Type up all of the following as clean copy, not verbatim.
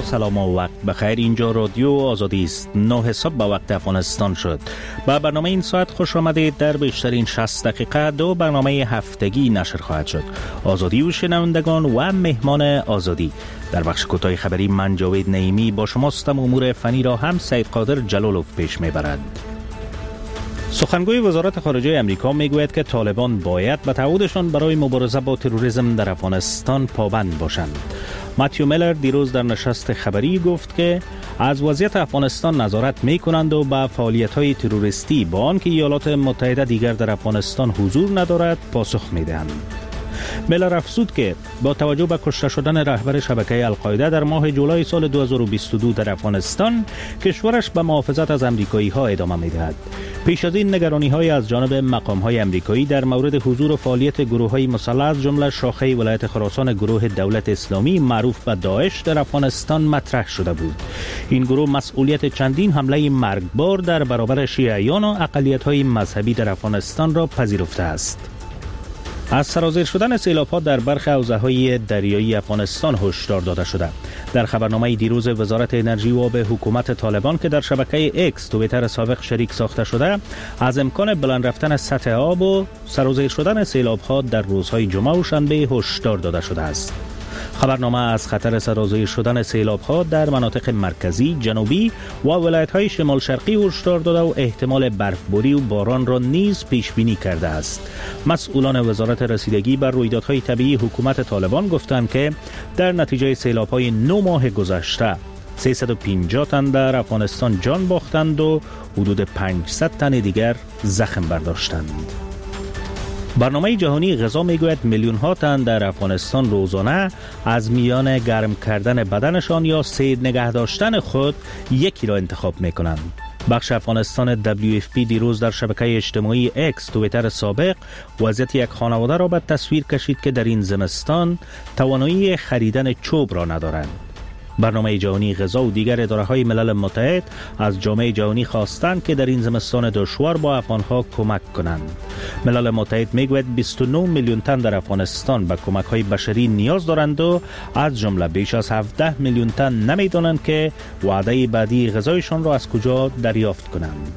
سلام و وقت بخیر. اینجا رادیو آزادی است. 9 صبح به وقت افغانستان شد. با برنامه این ساعت خوش آمدید. در بیشترین 60 دقیقه 2 برنامه هفتگی نشر خواهد شد. آزادی و شنوندگان و مهمان آزادی. در بخش کوتاه خبری من جاوید نعیمی با شماستم. امور فنی را هم سید قادر جلالوف پیش میبرد. سخنگوی وزارت خارجه امریکا میگوید که طالبان باید به تعهدشان برای مبارزه با تروریسم در افغانستان پابند باشند. ماتیو میلر دیروز در نشست خبری گفت که از وضعیت افغانستان نظارت میکنند و به فعالیت‌های تروریستی با آنکه ایالات متحده دیگر در افغانستان حضور ندارد پاسخ میدهند. میلر افزود که با توجه به کشته شدن رهبر شبکه القاعده در ماه جولای سال 2022 در افغانستان، کشورش به محافظت از امریکایی‌ها ادامه می‌دهد. پیش از این نگرانی‌های از جانب مقام‌های امریکایی در مورد حضور و فعالیت گروه‌های مسلح از جمله شاخه ولایت خراسان گروه دولت اسلامی معروف به داعش در افغانستان مطرح شده بود. این گروه مسئولیت چندین حمله مرگبار در برابر شیعیان و اقلیت‌های مذهبی در افغانستان را پذیرفته است. از سرازیر شدن سیلاب‌ها در برخی حوزه‌های دریایی افغانستان هشدار داده شده. در خبرنامه دیروز وزارت انرژی و آب حکومت طالبان که در شبکه اکس توییتر سابق شریک ساخته شده، از امکان بلند رفتن سطح آب و سرازیر شدن سیلاب‌ها در روزهای جمعه و شنبه هشدار داده شده است. خبرنامه از خطر سرازیر شدن سیلاب‌ها در مناطق مرکزی، جنوبی و ولایت‌های شمال شرقی هشدار داده و احتمال برفباری و باران را نیز پیش بینی کرده است. مسئولان وزارت رسیدگی بر رویدادهای طبیعی حکومت طالبان گفتند که در نتیجه سیلاب‌های 9 ماه گذشته 350 تن در افغانستان جان باختند و حدود 500 تن دیگر زخم برداشتند. برنامه جهانی غذا میگوید میلیون ها تن در افغانستان روزانه از میان گرم کردن بدنشان یا سیر نگه داشتن خود یکی را انتخاب میکنند. بخش افغانستان WFP دیروز در شبکه اجتماعی اکس توییتر سابق وضعیت یک خانواده را به تصویر کشید که در این زمستان توانایی خریدن چوب را ندارند. برنامه جهانی غذا و دیگر اداره‌های ملل متحد از جامعه جهانی خواستند که در این زمستان دشوار با افغان‌ها کمک کنند. ملل متحد میگوید 29 میلیون تن در افغانستان به کمک‌های بشری نیاز دارند و از جمله بیش از 17 میلیون تن نمی‌دانند که وعده بعدی غذایشان را از کجا دریافت کنند.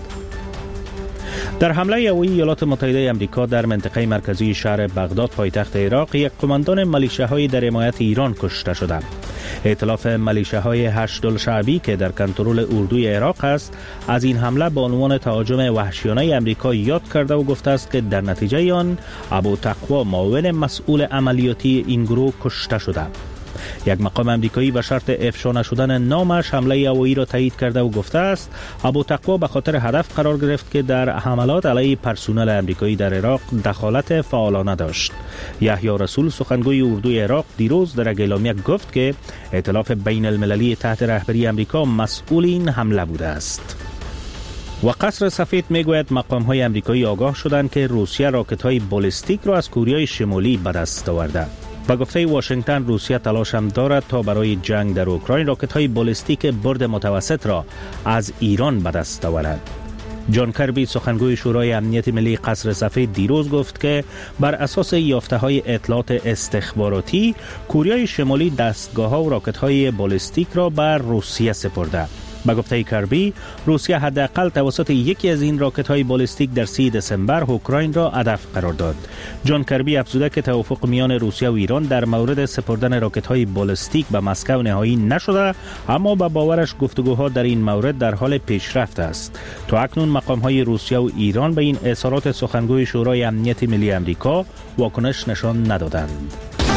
در حمله هوایی ایالات متحده آمریکا در منطقه مرکزی شهر بغداد پایتخت عراق، یک قماندان ملیشه‌های در حمایت ایران کشته شد. ائتلاف ملیشه‌های هشت‌الشعبی که در کنترل اردوی عراق است، از این حمله به عنوان تهاجم وحشیانه آمریکا یاد کرده و گفته است که در نتیجه آن ابوتقوا معاون مسئول عملیاتی این گروه کشته شده. یک مقام امریکایی به شرط افشا نشدن نامش حمله هوایی را تایید کرده و گفته است ابوتقوا به خاطر هدف قرار گرفت که در حملات علیه پرسنل امریکایی در عراق دخالت فعالانه داشت. یحیی رسول سخنگوی اردوی عراق دیروز در اعلامیه گفت که ائتلاف بین المللی تحت رهبری امریکا مسئول این حمله بوده است. و قصر سفید میگوید مقام‌های امریکایی آگاه شدند که روسیه راکت‌های بالستیک را از کوریای شمالی به دست آورده. با گفته واشنگتن، روسیه تلاش هم دارد تا برای جنگ در اوکراین راکت‌های بالستیک برد متوسط را از ایران به دست آورد. جان کربی سخنگوی شورای امنیت ملی قصر سفید دیروز گفت که بر اساس یافته‌های اطلاعات استخباراتی، کوریای شمالی دستگاه‌ها و راکت‌های بالستیک را بر روسیه سپرده. با گفته کربی، روسیه حداقل توسط یکی از این راکت‌های بالستیک در 3 دسامبر اوکراین را هدف قرار داد. جان کربی افزوده که توافق میان روسیه و ایران در مورد سپردن راکت‌های بالستیک به مسکو نهایی نشده، اما با باورش گفتگوها در این مورد در حال پیشرفت است. تا اکنون مقام‌های روسیه و ایران به این اظهارات سخنگوی شورای امنیت ملی آمریکا واکنش نشان ندادند.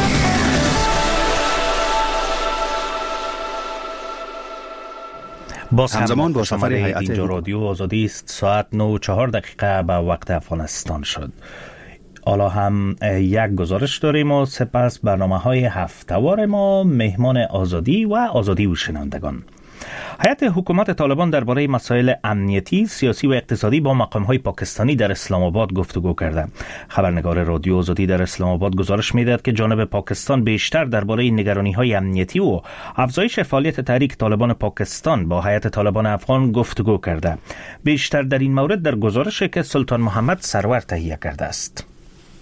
همزمان با سفر هیئت اینجا رادیو آزادی است. ساعت 9:04 به وقت افغانستان شد. حالا هم یک گزارش داریم و سپس برنامه‌های هفته‌وار ما، مهمان آزادی و آزادی و شنوندگان. هیئت حکومت طالبان درباره مسائل امنیتی، سیاسی و اقتصادی با مقام‌های پاکستانی در اسلام آباد گفتگو کرده. خبرنگار رادیو آزادی در اسلام آباد گزارش می‌دهد که جانب پاکستان بیشتر درباره نگرانی‌های امنیتی و افزایش فعالیت تحریک طالبان پاکستان با هیئت طالبان افغان گفتگو کرده. بیشتر در این مورد در گزارشی که سلطان محمد سرور تهیه کرده است.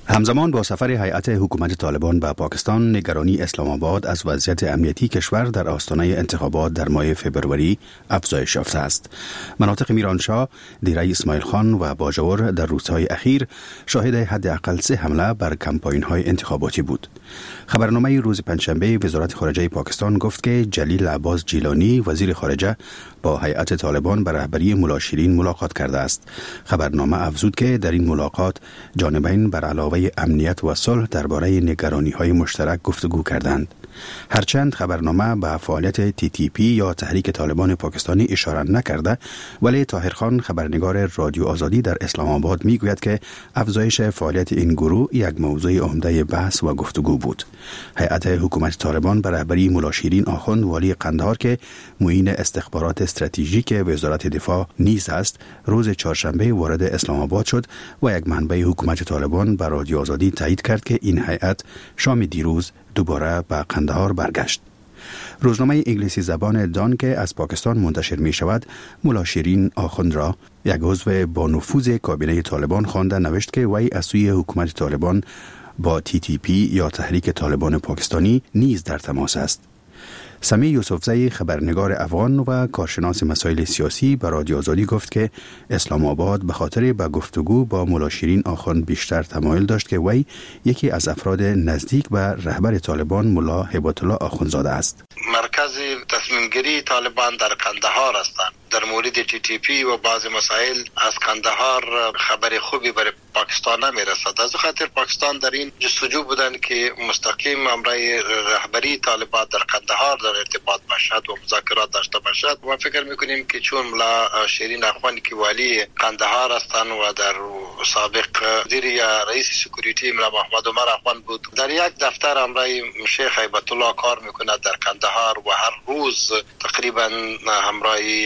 همزمان با سفر هیئت حکومت طالبان به پاکستان، نگرانی اسلام آباد از وضعیت امنیتی کشور در آستانه انتخابات در ماه فوریه افزایش یافته است. مناطق میرانشاه، دیره اسماعیل خان و باجور در روزهای اخیر شاهد حداقل 3 حمله بر کمپاین‌های انتخاباتی بود. خبرنامه روز پنجشنبه وزارت خارجه پاکستان گفت که جلیل عباس جیلانی وزیر خارجه با هیئت طالبان به رهبری ملا شیرین ملاقات کرده است. خبرنامه افزود که در این ملاقات جانبین بر علاوه امنیت و صلح درباره نگرانی‌های مشترک گفتگو کردند. هرچند خبرنامه به فعالیت TTP یا تحریک طالبان پاکستانی اشاره نکرده، ولی طاهرخان خبرنگار رادیو آزادی در اسلام آباد میگوید که افزایش فعالیت این گروه یک موضوع عمده بحث و گفتگو بود. هیئت حکومت طالبان به رهبری ملا شیرین آخوند والی قندهار که معین استخبارات استراتژیک وزارت دفاع نیز است، روز چهارشنبه وارد اسلام آباد شد و یک منبع حکومت طالبان به رادیو آزادی تایید کرد که این هیئت شام دیروز دوباره به قندهار برگشت. روزنامه انگلیسی زبان دان که از پاکستان منتشر می شود، ملا شیرین آخوند را یک عضو با نفوذ کابینه طالبان خوانده نوشت که وی از سوی حکومت طالبان با TTP یا تحریک طالبان پاکستانی نیز در تماس است. سمی یوسفزی خبرنگار افغان و کارشناس مسائل سیاسی به رادیو آزادی گفت که اسلام آباد به خاطر به گفتگو با ملا شیرین آخوند بیشتر تمایل داشت که وی یکی از افراد نزدیک به رهبر طالبان ملا هیبت الله آخوندزاده است. مرکز تصمیم گیری طالبان در قندهار هستند. در مورد TTP و بعض مسائل از قندهار خبر خوبی برای پاکستان نمی رسد. از خاطر پاکستان در این جستجو بودند که مستقیم امرای رهبری طالبان در قندهار در ارتباط باشد و مذاکرات داشته باشد. ما فکر میکنیم که چون ملا شیرین آخوند که والی قندهار هستند و در سابق وزیر یا رئیس سکیوریتی ملا محمد عمر آخوند بود، در یک دفتر امرای شیخ هیبت الله کار میکند در قندهار و هر روز تقریبا همراه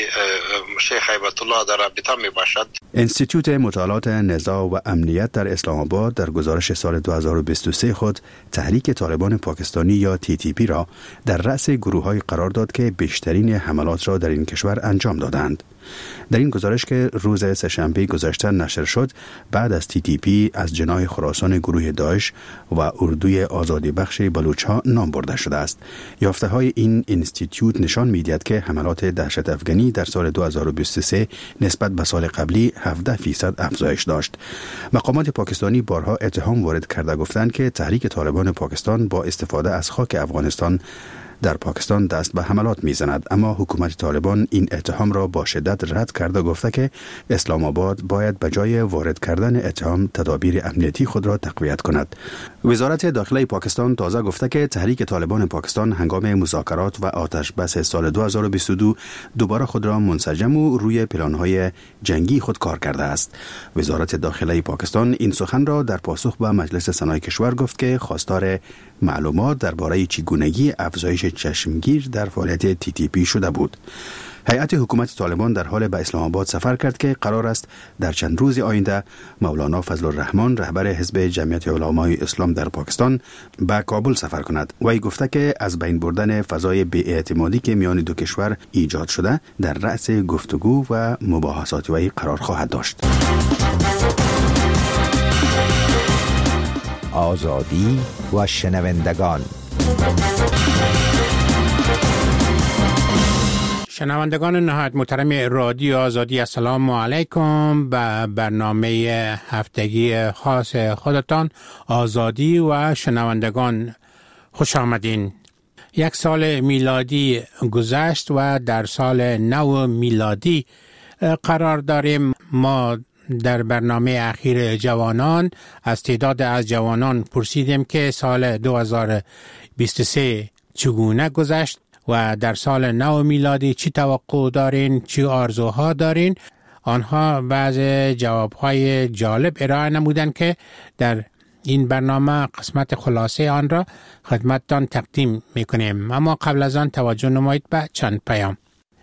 شیخ هیبت الله در رابطه می باشد. انستیتوت مطالعات نزاع و امنیت در اسلام آباد در گزارش سال 2023 خود تحریک طالبان پاکستانی یا TTP را در رأس گروه‌های قرار داد که بیشترین حملات را در این کشور انجام دادند. در این گزارش که روز سه‌شنبه گذشته نشر شد، بعد از TTP از جناح خراسان گروه داعش و اردوی آزادی بخش بلوچ‌ها نام برده شده است. یافته‌های این انستیتوت نشان می‌دهد که حملات دهشت افغانی در سال 2023 نسبت به سال قبلی 17% افزایش داشت. مقامات پاکستانی بارها اتهام وارد کرده گفتند که تحریک طالبان پاکستان با استفاده از خاک افغانستان در پاکستان دست به حملات میزند، اما حکومت طالبان این اتهام را با شدت رد کرده گفته که اسلام آباد باید به جای وارد کردن اتهام تدابیر امنیتی خود را تقویت کند. وزارت داخله پاکستان تازه گفته که تحریک طالبان پاکستان هنگام مذاکرات و آتش بس سال 2022 دوباره خود را منسجم و روی پلان‌های جنگی خود کار کرده است. وزارت داخله پاکستان این سخن را در پاسخ به مجلس سنای کشور گفت که خواستار معلومات درباره چگونگی افزایش چشمگیر در فعالیت TTP شده بود. هیئت حکومت طالبان در حال به اسلام آباد سفر کرد که قرار است در چند روز آینده مولانا فضل الرحمن رهبر حزب جمعیت علمای اسلام در پاکستان به کابل سفر کند. وی گفته که از بین بردن فضای بی‌اعتمادی که میان دو کشور ایجاد شده در رأس گفتگو و مباحثات وی قرار خواهد داشت. آزادی و شنوندگان. شنوندگان نهایت محترم رادیو آزادی، السلام علیکم. به برنامه هفتگی خاص خودتان آزادی و شنوندگان خوش آمدین. یک سال میلادی گذشت و در سال نو میلادی قرار داریم. ما در برنامه اخیر جوانان از تعداد از جوانان پرسیدیم که سال 2023 چگونه گذشت و در سال نو میلادی چی توقع دارین، چی آرزوها دارین. آنها بعض جوابهای جالب ارائه نمودند که در این برنامه قسمت خلاصه آن را خدمتتان تقدیم میکنیم. اما قبل از آن توجه نمایید به چند پیام.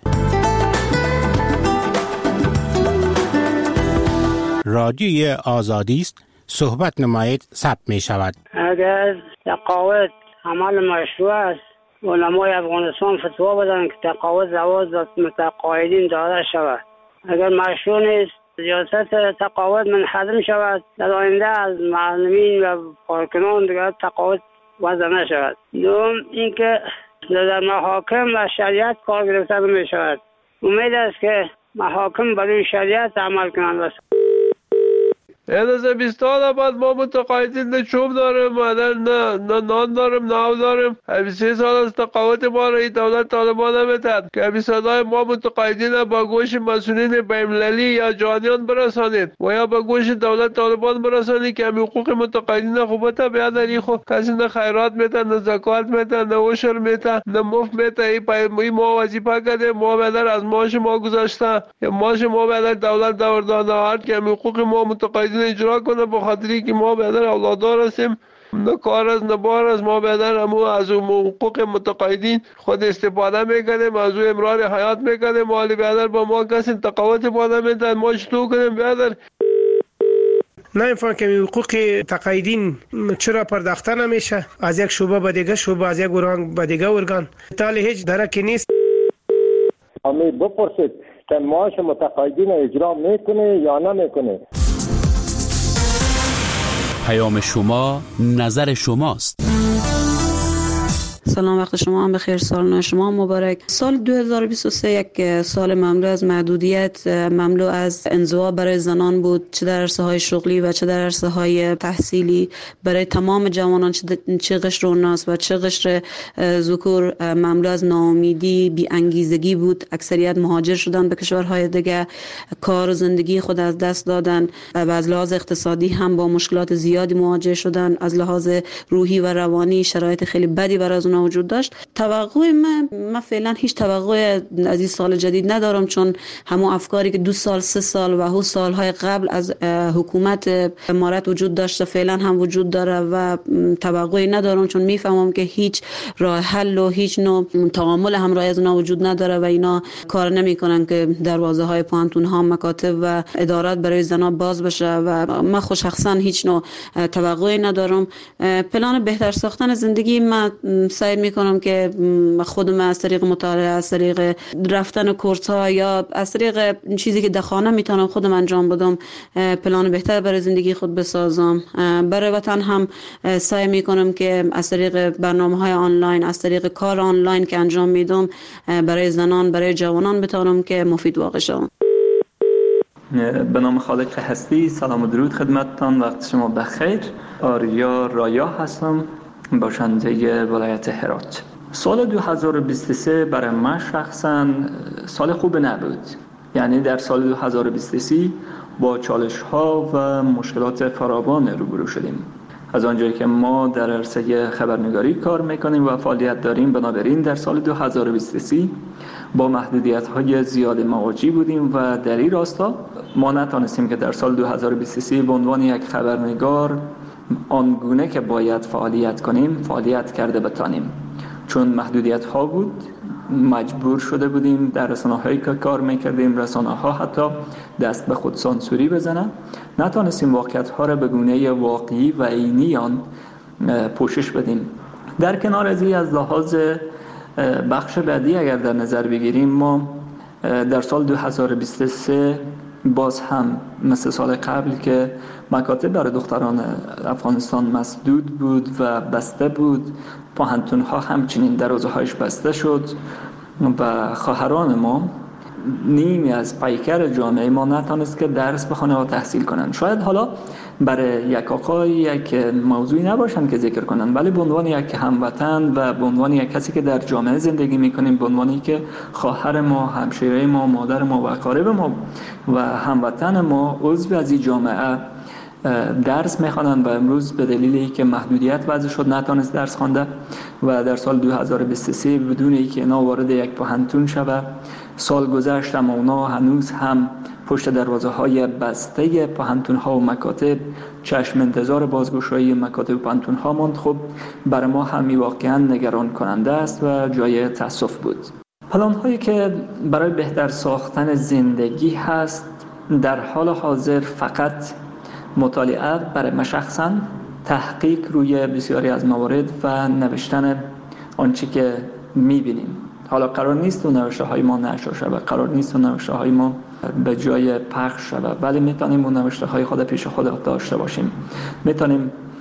رادیوی آزادی است، صحبت نمایید، ثبت می شود. اگر تقاعد عمل مشروع است، علمای افغانستان فتوا بدن که تقاعد زواج به متقاعدین داده شود. اگر مشروع نیست، سیاست تقاعد منحدم شود، در آینده از معلمین و کارکنان دیگر تقاعد وضع نشود. دوم اینکه در محاکم و شریعت کار گرفته می شود. امید است که محاکم برای شریعت عمل کنند. از 20 سال بعد ما متقاعدین نه چوب داریم، نه نان داریم، نه آب داریم. 23 سال از تقاعد ما را دولت طالبان نمیتد که صدای ما متقاعدین با گوش مسئولین بین‌المللی یا جهانیان برسانید و یا با گوش دولت طالبان برسانید که حقوق متقاعدین خوبت بیاد. این خو کسی نه خیرات میتن، نه زکات میتن، نه عشر میتن، نه مفت میتن. این ما وظیفه کرده، ما بدر از معاش ما گذاشته، معاش ما بدر دولت داده هر که حقوق ما متقاعدین اجرا کنه، به خاطری که ما بدر اولادار هستیم، نه کار از نه بار از ما بدر همو از حقوق متقاعدین خود استفاده میکنیم، از امرار حیات میکنیم. مالی بدر با ما کسی تقاعد باده میدن، ما چطور کنیم بدر؟ نمی‌فهمم که حقوق تقاعدین چرا پرداخته نمیشه از یک شعبه به دیگه شعبه، از یک ارگان به دیگه ارگان، تالی هیچ درکی نیست. امید بپرسید که معاش متقاعدین اجرا میکنه یا نمیکنه. پیام شما، نظر شماست. سلام، وقت شما هم بخیر، سال نو شما مبارک. سال 2023 یک سال مملو از محدودیت، مملو از انزوا برای زنان بود، چه در عرصه‌های شغلی و چه در عرصه‌های تحصیلی. برای تمام جوانان چه قشر اوناس و چه قشر ذکور مملو از ناامیدی، بی انگیزگی بود. اکثریت مهاجر شدن به کشورهای دیگه، کار و زندگی خود از دست دادن و از لحاظ اقتصادی هم با مشکلات زیادی مواجه شدن. از لحاظ روحی و روانی شرایط خیلی بدی برای از اونها وجود داشت. توقع من فعلا هیچ توقع از این سال جدید ندارم، چون همون افکاری که 2 سال 3 سال و هو سالهای قبل از حکومت امارت وجود داشته فعلا هم وجود داره و توقعی ندارم، چون میفهمم که هیچ راه حل و هیچ نوع تعامل همراه از اونها وجود نداره و اینا کار نمیکنن که دروازه های پانتون ها، مکاتب و ادارات برای زنا باز بشه و من خود شخصا هیچ نوع توقعی ندارم. پلان بهتر ساختن زندگی من سعی میکنم که خودم از طریق مطالعه، از طریق رفتن کورس ها یا از طریق چیزی که در خانه میتونم خودم انجام بدم پلان بهتر برای زندگی خود بسازم. برای وطن هم سعی میکنم که از طریق برنامه‌های آنلاین، از طریق کار آنلاین که انجام میدم برای زنان، برای جوانان بتونم که مفید واقع شم. به نام خالق هستی، سلام و درود خدمتتان، وقت شما بخیر. آریا رایا هستم، باشنده ولایت هرات. سال 2023 برای من شخصا سال خوب نبود. یعنی در سال 2023 با چالش ها و مشکلات فراوان روبرو شدیم. از آنجایی که ما در عرصه خبرنگاری کار میکنیم و فعالیت داریم، بنابراین در سال 2023 با محدودیت های زیاد مواجه بودیم و در این راستا ما نتانستیم که در سال 2023 به عنوان یک خبرنگار آنگونه که باید فعالیت کنیم فعالیت کرده بتانیم، چون محدودیت ها بود. مجبور شده بودیم در رسانه‌هایی که کار میکردیم رسانه‌ها حتی دست به خود سانسوری بزنن، نتانستیم واقعیت‌ها را به گونه واقعی و عینی آن پوشش بدیم. در کنار از این، از لحاظ بخش بعدی اگر در نظر بگیریم، ما در سال 2023 باز هم مثل سال قبل که مکاتب برای دختران افغانستان مسدود بود و بسته بود، پوهنتون‌ها همچنین دروازه‌هایش بسته شد و خواهران ما، نیمی از پیکر جامعه ما نتونست که درس بخونه و تحصیل کنن. شاید حالا برای یک آقای یک موضوعی نباشن که ذکر کنن، ولی به عنوان یک هموطن و به عنوان یک کسی که در جامعه زندگی میکنیم، به عنوانی که خواهر ما، همشیره ما، مادر ما و اقارب ما و هموطن ما عضو از این جامعه درس میخوانند و امروز به دلیلی که محدودیت وضع شد نتونست درس خوانده و در سال 2023 بدون اینکه اینا وارد یک پوهنتون شود، سال گذشت اما اونا هنوز هم پشت دروازه های بسته پوهنتون ها و مکاتب چشم انتظار بازگشایی مکاتب و پوهنتون ها ماند. خب برای ما هم واقعا نگران کننده است و جای تأسف بود. پلان هایی که برای بهتر ساختن زندگی هست در حال حاضر فقط مطالعه برای من شخصا، تحقیق روی بسیاری از موارد و نوشتن آنچه که میبینیم. حالا قرار نیست اون نوشته های ما نشر شود، قرار نیست اون نوشته های ما به جای پخش شود، ولی میتونیم اون نوشته های خود پیش خود داشته باشیم. میتونیم